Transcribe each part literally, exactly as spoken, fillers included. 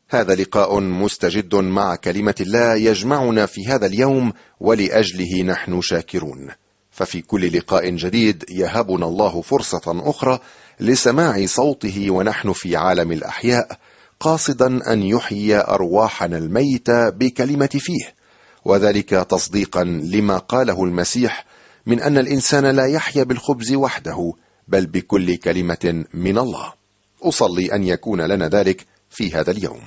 هذا لقاء مستجد مع كلمة الله يجمعنا في هذا اليوم، ولأجله نحن شاكرون. ففي كل لقاء جديد يهبنا الله فرصة أخرى لسماع صوته ونحن في عالم الأحياء، قاصدا أن يحيي أرواحنا الميتة بكلمة فيه، وذلك تصديقا لما قاله المسيح من أن الإنسان لا يحيا بالخبز وحده بل بكل كلمة من الله. أصلي أن يكون لنا ذلك في هذا اليوم.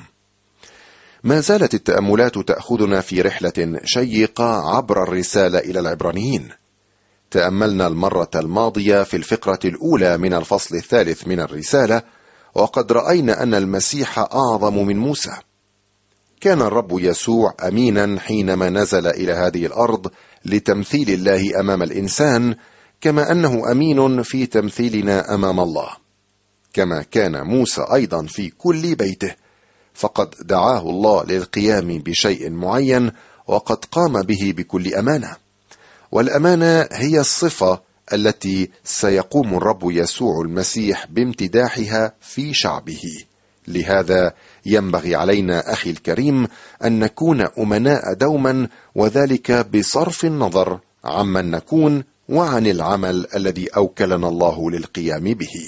ما زالت التأملات تأخذنا في رحلة شيقة عبر الرسالة إلى العبرانيين. تأملنا المرة الماضية في الفقرة الأولى من الفصل الثالث من الرسالة، وقد رأينا أن المسيح أعظم من موسى. كان الرب يسوع أمينا حينما نزل إلى هذه الأرض لتمثيل الله أمام الإنسان، كما أنه أمين في تمثيلنا أمام الله. كما كان موسى أيضا في كل بيته، فقد دعاه الله للقيام بشيء معين وقد قام به بكل أمانة. والأمانة هي الصفة التي سيقوم الرب يسوع المسيح بامتداحها في شعبه. لهذا ينبغي علينا أخي الكريم أن نكون أمناء دوما، وذلك بصرف النظر عمن نكون وعن العمل الذي أوكلنا الله للقيام به.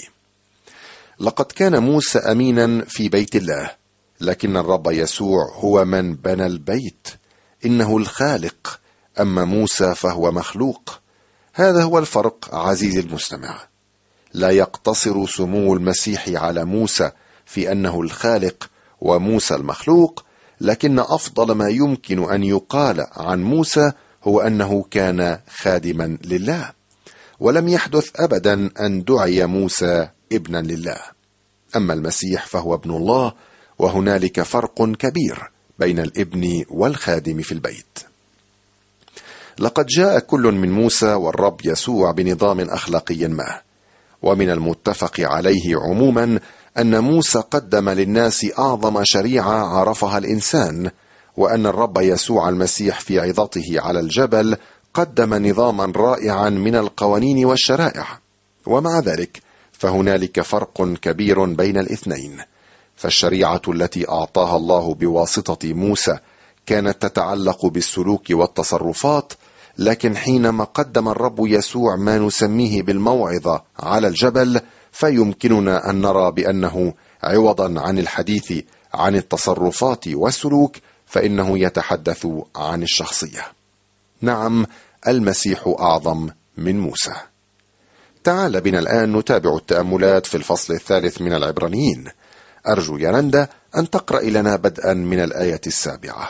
لقد كان موسى أمينا في بيت الله، لكن الرب يسوع هو من بنى البيت، إنه الخالق، أما موسى فهو مخلوق. هذا هو الفرق عزيزي المستمع. لا يقتصر سمو المسيح على موسى في أنه الخالق وموسى المخلوق، لكن أفضل ما يمكن أن يقال عن موسى هو أنه كان خادما لله. ولم يحدث أبدا أن دعي موسى ابنا لله. أما المسيح فهو ابن الله، وهنالك فرق كبير بين الابن والخادم في البيت. لقد جاء كل من موسى والرب يسوع بنظام أخلاقي ما، ومن المتفق عليه عموما أن موسى قدم للناس أعظم شريعة عرفها الإنسان، وأن الرب يسوع المسيح في عظته على الجبل قدم نظاما رائعا من القوانين والشرائع. ومع ذلك فهنالك فرق كبير بين الاثنين. فالشريعة التي أعطاها الله بواسطة موسى كانت تتعلق بالسلوك والتصرفات، لكن حينما قدم الرب يسوع ما نسميه بالموعظة على الجبل، فيمكننا أن نرى بأنه عوضا عن الحديث عن التصرفات والسلوك فإنه يتحدث عن الشخصية. نعم، المسيح أعظم من موسى. تعال بنا الآن نتابع التأملات في الفصل الثالث من العبرانيين. أرجو يا رندا أن تقرأ لنا بدءا من الآية السابعة.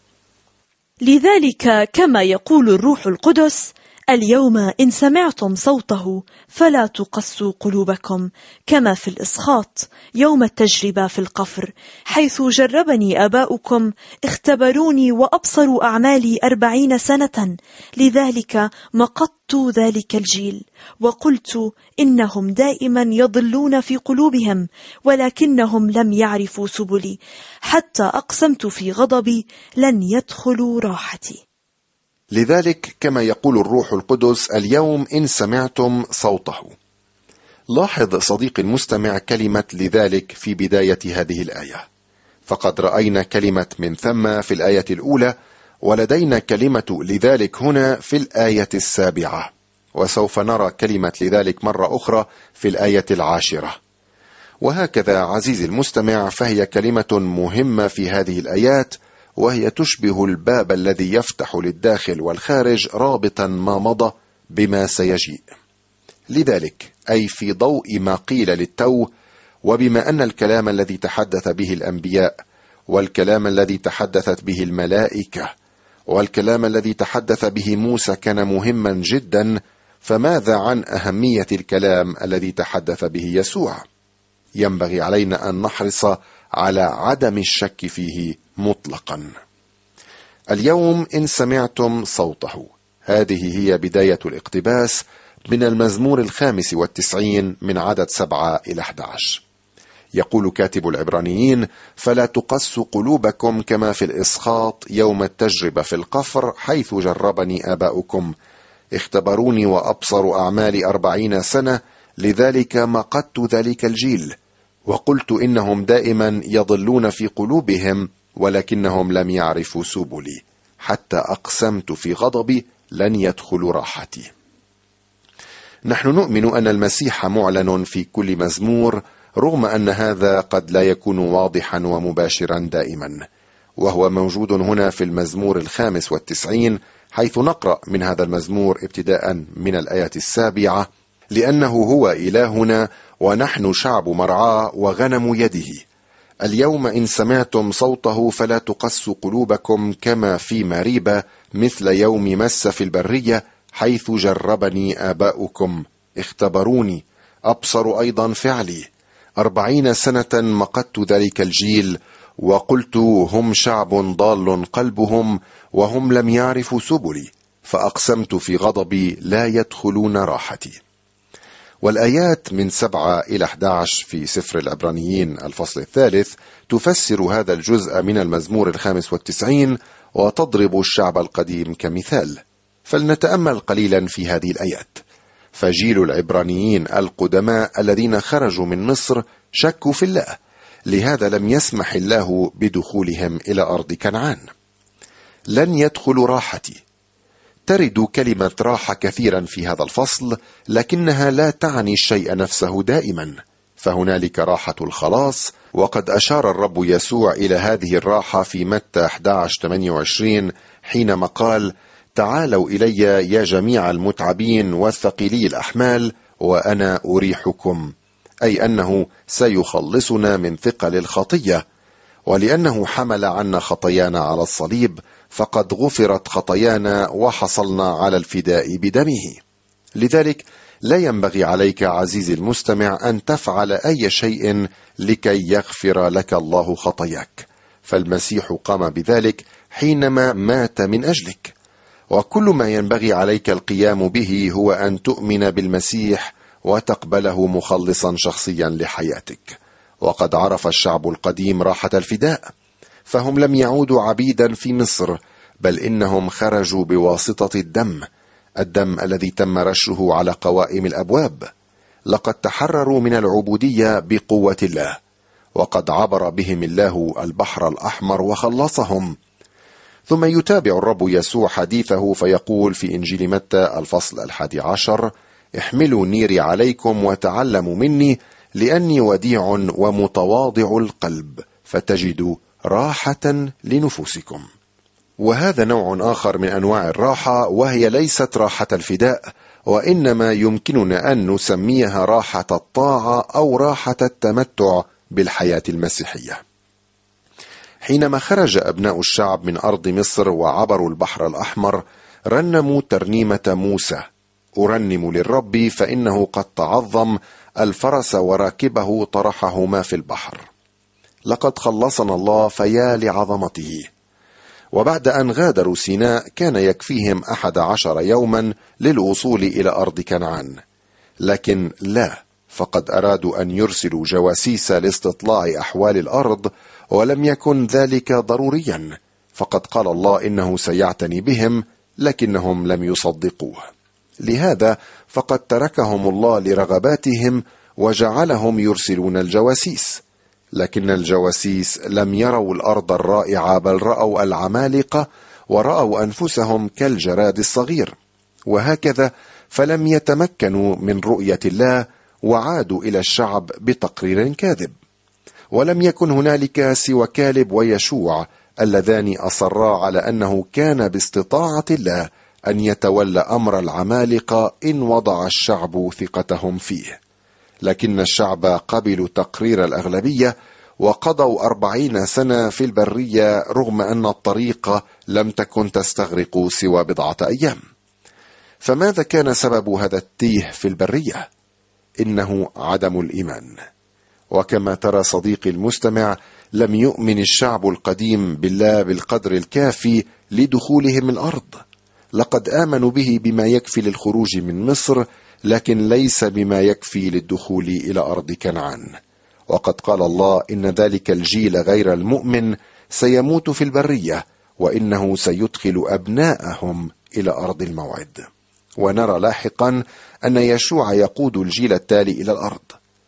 لذلك كما يقول الروح القدس: اليوم إن سمعتم صوته فلا تقسوا قلوبكم، كما في الإسخاط يوم التجربة في القفر، حيث جربني آباؤكم اختبروني وأبصروا أعمالي أربعين سنة. لذلك مقت ذلك الجيل وقلت إنهم دائما يضلون في قلوبهم، ولكنهم لم يعرفوا سبلي، حتى أقسمت في غضبي لن يدخلوا راحتي. لذلك كما يقول الروح القدس: اليوم إن سمعتم صوته. لاحظ صديقي المستمع كلمة لذلك في بداية هذه الآية، فقد رأينا كلمة من ثم في الآية الأولى، ولدينا كلمة لذلك هنا في الآية السابعة، وسوف نرى كلمة لذلك مرة أخرى في الآية العاشرة. وهكذا عزيزي المستمع، فهي كلمة مهمة في هذه الآيات، وهي تشبه الباب الذي يفتح للداخل والخارج رابطا ما مضى بما سيجيء. لذلك أي في ضوء ما قيل للتو، وبما أن الكلام الذي تحدث به الأنبياء والكلام الذي تحدثت به الملائكة والكلام الذي تحدث به موسى كان مهما جدا، فماذا عن أهمية الكلام الذي تحدث به يسوع؟ ينبغي علينا أن نحرص على عدم الشك فيه مطلقا. اليوم إن سمعتم صوته، هذه هي بداية الاقتباس من المزمور الخامس والتسعين من عدد سبعة إلى أحد عشر. يقول كاتب العبرانيين: فلا تقسوا قلوبكم كما في الإسخاط يوم التجربة في القفر، حيث جربني آباؤكم اختبروني وأبصروا أعمالي أربعين سنة. لذلك مقت ذلك الجيل وقلت إنهم دائما يضلون في قلوبهم ولكنهم لم يعرفوا سبلي، حتى أقسمت في غضبي لن يدخلوا راحتي. نحن نؤمن أن المسيح معلن في كل مزمور، رغم أن هذا قد لا يكون واضحا ومباشرا دائما، وهو موجود هنا في المزمور الخامس والتسعين، حيث نقرأ من هذا المزمور ابتداء من الآية السابعة: لأنه هو إلهنا ونحن شعب مرعاه وغنم يده، اليوم إن سمعتم صوته فلا تقسوا قلوبكم كما في مريبة، مثل يوم مس في البرية، حيث جربني آباؤكم اختبروني أبصروا أيضا فعلي، أربعين سنة مقدت ذلك الجيل، وقلت هم شعب ضال قلبهم وهم لم يعرفوا سبلي، فأقسمت في غضبي لا يدخلون راحتي. والآيات من سبعة إلى أحد عشر في سفر العبرانيين الفصل الثالث تفسر هذا الجزء من المزمور الخامس والتسعين وتضرب الشعب القديم كمثال. فلنتأمل قليلا في هذه الآيات. فجيل العبرانيين القدماء الذين خرجوا من مصر شكوا في الله، لهذا لم يسمح الله بدخولهم إلى أرض كنعان. لن يدخلوا راحتي. ترد كلمة راحة كثيرا في هذا الفصل، لكنها لا تعني الشيء نفسه دائما، فهنالك راحة الخلاص، وقد أشار الرب يسوع إلى هذه الراحة في متى أحد عشر ثمانية وعشرين حينما قال: تعالوا إلي يا جميع المتعبين والثقيلي الأحمال وأنا أريحكم، أي أنه سيخلصنا من ثقل الخطية، ولأنه حمل عنا خطايانا على الصليب فقد غفرت خطايانا وحصلنا على الفداء بدمه. لذلك لا ينبغي عليك عزيزي المستمع أن تفعل أي شيء لكي يغفر لك الله خطاياك، فالمسيح قام بذلك حينما مات من أجلك، وكل ما ينبغي عليك القيام به هو أن تؤمن بالمسيح وتقبله مخلصا شخصيا لحياتك. وقد عرف الشعب القديم راحة الفداء، فهم لم يعودوا عبيدا في مصر، بل إنهم خرجوا بواسطة الدم، الدم الذي تم رشه على قوائم الأبواب. لقد تحرروا من العبودية بقوة الله، وقد عبر بهم الله البحر الأحمر وخلصهم. ثم يتابع الرب يسوع حديثه فيقول في إنجيل متى الفصل الحادي عشر: احملوا نيري عليكم وتعلموا مني، لأني وديع ومتواضع القلب، فتجدوا راحة لنفوسكم. وهذا نوع آخر من أنواع الراحة، وهي ليست راحة الفداء، وإنما يمكننا أن نسميها راحة الطاعة أو راحة التمتع بالحياة المسيحية. حينما خرج أبناء الشعب من أرض مصر وعبروا البحر الأحمر، رنموا ترنيمة موسى: أرنم للرب فإنه قد تعظم، الفرس وراكبه طرحهما في البحر. لقد خلصنا الله فيا لعظمته. وبعد أن غادروا سيناء كان يكفيهم أحد عشر يوما للوصول إلى أرض كنعان، لكن لا، فقد أرادوا أن يرسلوا جواسيس لاستطلاع أحوال الأرض، ولم يكن ذلك ضروريا، فقد قال الله إنه سيعتني بهم، لكنهم لم يصدقوه. لهذا فقد تركهم الله لرغباتهم وجعلهم يرسلون الجواسيس، لكن الجواسيس لم يروا الأرض الرائعة، بل رأوا العمالقة ورأوا أنفسهم كالجراد الصغير، وهكذا فلم يتمكنوا من رؤية الله، وعادوا إلى الشعب بتقرير كاذب. ولم يكن هنالك سوى كالب ويشوع اللذان أصرا على أنه كان باستطاعة الله أن يتولى أمر العمالقة إن وضع الشعب ثقتهم فيه. لكن الشعب قبلوا تقرير الأغلبية وقضوا أربعين سنة في البرية، رغم أن الطريق لم تكن تستغرق سوى بضعة أيام. فماذا كان سبب هذا التيه في البرية؟ إنه عدم الإيمان. وكما ترى صديقي المستمع، لم يؤمن الشعب القديم بالله بالقدر الكافي لدخولهم الأرض. لقد آمنوا به بما يكفي للخروج من مصر، لكن ليس بما يكفي للدخول إلى أرض كنعان. وقد قال الله إن ذلك الجيل غير المؤمن سيموت في البرية، وإنه سيدخل أبناءهم إلى أرض الموعد. ونرى لاحقا أن يشوع يقود الجيل التالي إلى الأرض،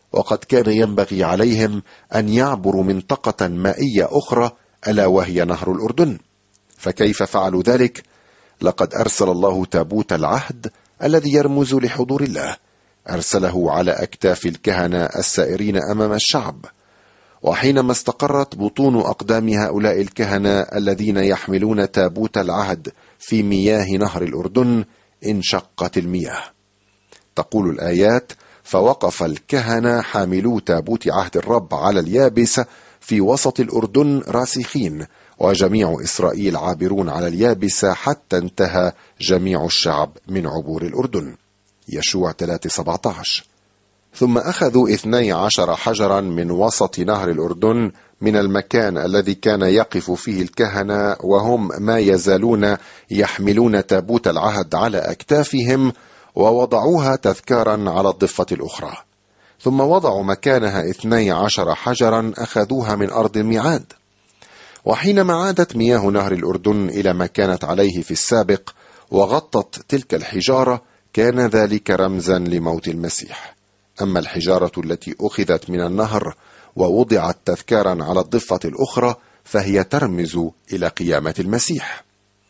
وقد كان ينبغي عليهم أن يعبروا منطقة مائية أخرى ألا وهي نهر الأردن. فكيف فعلوا ذلك؟ لقد أرسل الله تابوت العهد الذي يرمز لحضور الله، أرسله على أكتاف الكهنة السائرين أمام الشعب. وحينما استقرت بطون أقدام هؤلاء الكهنة الذين يحملون تابوت العهد في مياه نهر الأردن انشقت المياه. تقول الآيات: فوقف الكهنة حاملو تابوت عهد الرب على اليابسة في وسط الأردن راسخين، وجميع إسرائيل عابرون على اليابسة حتى انتهى جميع الشعب من عبور الأردن. يشوع ثلاثة سبعة عشر. ثم أخذوا اثني عشر حجرا من وسط نهر الأردن من المكان الذي كان يقف فيه الكهنة، وهم ما يزالون يحملون تابوت العهد على أكتافهم، ووضعوها تذكارا على الضفة الأخرى. ثم وضعوا مكانها اثني عشر حجرا أخذوها من أرض الميعاد. وحينما عادت مياه نهر الأردن إلى ما كانت عليه في السابق وغطت تلك الحجارة، كان ذلك رمزا لموت المسيح. أما الحجارة التي أخذت من النهر ووضعت تذكارا على الضفة الأخرى فهي ترمز إلى قيامة المسيح.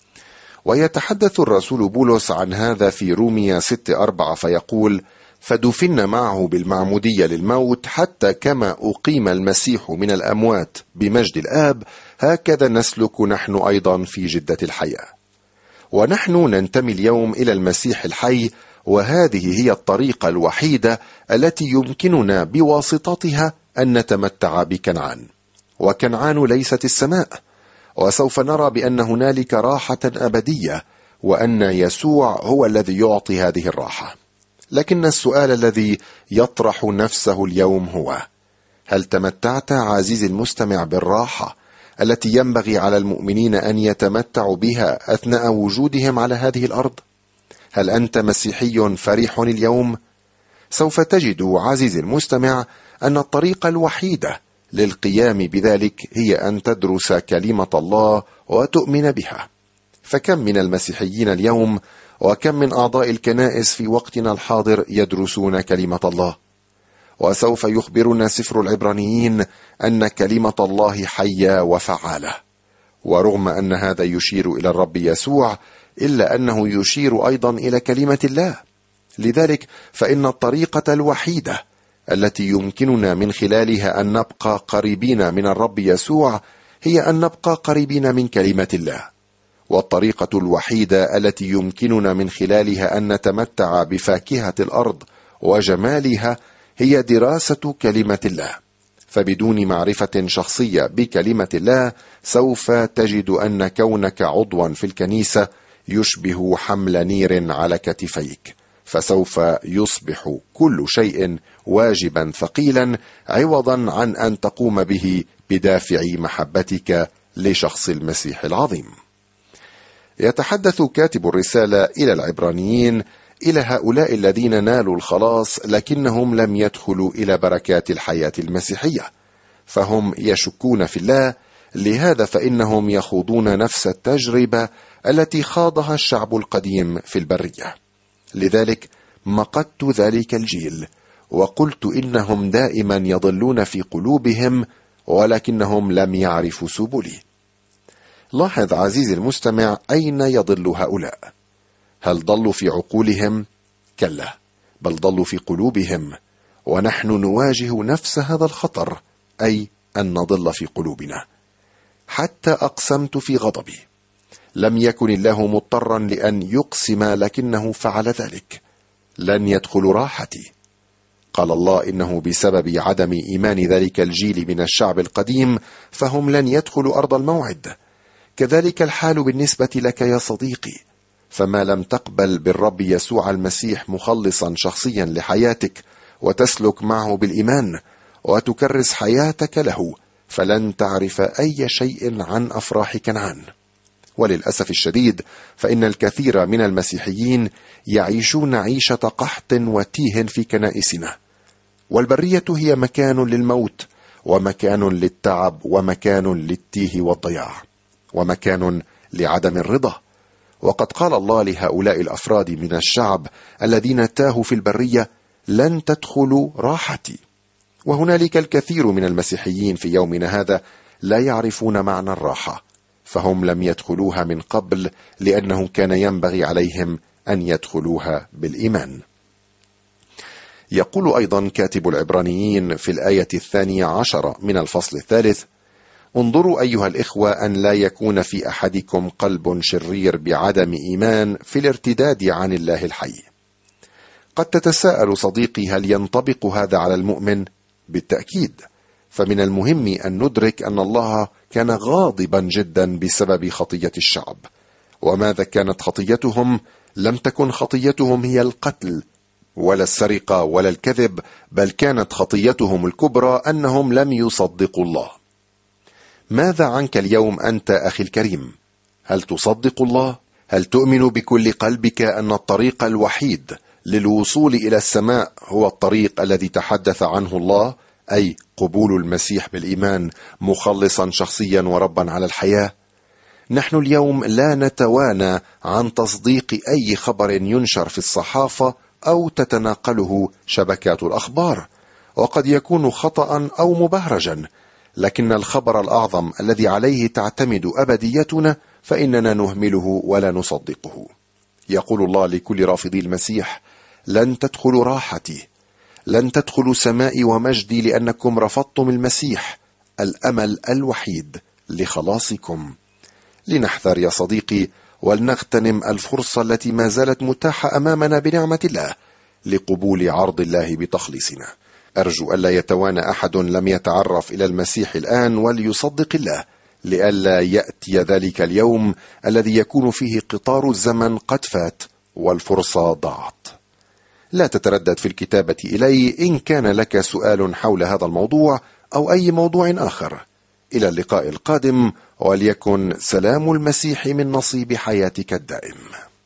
ويتحدث الرسول بولس عن هذا في رومية ستة أربعة فيقول: فدفن معه بالمعمودية للموت، حتى كما أقيم المسيح من الأموات بمجد الآب، هكذا نسلك نحن أيضا في جدة الحياة. ونحن ننتمي اليوم إلى المسيح الحي، وهذه هي الطريقة الوحيدة التي يمكننا بواسطتها أن نتمتع بكنعان. وكنعان ليست السماء، وسوف نرى بأن هنالك راحة أبدية، وأن يسوع هو الذي يعطي هذه الراحة. لكن السؤال الذي يطرح نفسه اليوم هو: هل تمتعت عزيزي المستمع بالراحة التي ينبغي على المؤمنين أن يتمتعوا بها أثناء وجودهم على هذه الأرض؟ هل أنت مسيحي فرح اليوم؟ سوف تجد عزيزي المستمع أن الطريقة الوحيدة للقيام بذلك هي أن تدرس كلمة الله وتؤمن بها. فكم من المسيحيين اليوم وكم من أعضاء الكنائس في وقتنا الحاضر يدرسون كلمة الله؟ وسوف يخبرنا سفر العبرانيين أن كلمة الله حية وفعالة. ورغم أن هذا يشير إلى الرب يسوع، إلا أنه يشير أيضا إلى كلمة الله. لذلك فإن الطريقة الوحيدة التي يمكننا من خلالها أن نبقى قريبين من الرب يسوع هي أن نبقى قريبين من كلمة الله. والطريقة الوحيدة التي يمكننا من خلالها أن نتمتع بفاكهة الأرض وجمالها هي دراسة كلمة الله. فبدون معرفة شخصية بكلمة الله سوف تجد أن كونك عضوا في الكنيسة يشبه حمل نير على كتفيك، فسوف يصبح كل شيء واجبا ثقيلا عوضا عن أن تقوم به بدافع محبتك لشخص المسيح العظيم. يتحدث كاتب الرسالة إلى العبرانيين إلى هؤلاء الذين نالوا الخلاص لكنهم لم يدخلوا إلى بركات الحياة المسيحية، فهم يشكون في الله. لهذا فإنهم يخوضون نفس التجربة التي خاضها الشعب القديم في البرية. لذلك مقت ذلك الجيل وقلت إنهم دائما يضلون في قلوبهم ولكنهم لم يعرفوا سبلي. لاحظ عزيزي المستمع أين يضل هؤلاء. هل ضلوا في عقولهم؟ كلا، بل ضلوا في قلوبهم. ونحن نواجه نفس هذا الخطر، أي أن نضل في قلوبنا. حتى أقسمت في غضبي، لم يكن الله مضطرا لأن يقسم لكنه فعل ذلك، لن يدخل راحتي. قال الله إنه بسبب عدم إيمان ذلك الجيل من الشعب القديم فهم لن يدخلوا أرض الموعد. كذلك الحال بالنسبة لك يا صديقي، فما لم تقبل بالرب يسوع المسيح مخلصا شخصيا لحياتك وتسلك معه بالإيمان وتكرس حياتك له، فلن تعرف أي شيء عن أفراح كنعان. وللأسف الشديد فإن الكثير من المسيحيين يعيشون عيشة قحط وتيه في كنائسنا، والبرية هي مكان للموت ومكان للتعب ومكان للتيه والضياع ومكان لعدم الرضا. وقد قال الله لهؤلاء الأفراد من الشعب الذين تاهوا في البرية: لن تدخلوا راحتي. وهنالك الكثير من المسيحيين في يومنا هذا لا يعرفون معنى الراحة، فهم لم يدخلوها من قبل لأنه كان ينبغي عليهم أن يدخلوها بالإيمان. يقول أيضا كاتب العبرانيين في الآية الثانية عشر من الفصل الثالث: انظروا أيها الإخوة أن لا يكون في أحدكم قلب شرير بعدم إيمان في الارتداد عن الله الحي. قد تتساءل صديقي، هل ينطبق هذا على المؤمن؟ بالتأكيد، فمن المهم أن ندرك أن الله كان غاضبا جدا بسبب خطية الشعب. وماذا كانت خطيتهم؟ لم تكن خطيتهم هي القتل ولا السرقة ولا الكذب، بل كانت خطيتهم الكبرى أنهم لم يصدقوا الله. ماذا عنك اليوم أنت أخي الكريم؟ هل تصدق الله؟ هل تؤمن بكل قلبك أن الطريق الوحيد للوصول إلى السماء هو الطريق الذي تحدث عنه الله، أي قبول المسيح بالإيمان مخلصا شخصيا وربا على الحياة؟ نحن اليوم لا نتوانى عن تصديق أي خبر ينشر في الصحافة أو تتناقله شبكات الأخبار، وقد يكون خطأ أو مبهرجا، لكن الخبر الأعظم الذي عليه تعتمد أبديتنا فإننا نهمله ولا نصدقه. يقول الله لكل رافضي المسيح: لن تدخلوا راحتي، لن تدخلوا سمائي ومجدي، لأنكم رفضتم المسيح الأمل الوحيد لخلاصكم. لنحذر يا صديقي، ولنغتنم الفرصة التي ما زالت متاحة أمامنا بنعمة الله لقبول عرض الله بتخليصنا. أرجو ألا يتوانى أحد لم يتعرف إلى المسيح الآن وليصدق الله، لئلا يأتي ذلك اليوم الذي يكون فيه قطار الزمن قد فات والفرصة ضاعت. لا تتردد في الكتابة إلي إن كان لك سؤال حول هذا الموضوع أو أي موضوع آخر. إلى اللقاء القادم، وليكن سلام المسيح من نصيب حياتك الدائم.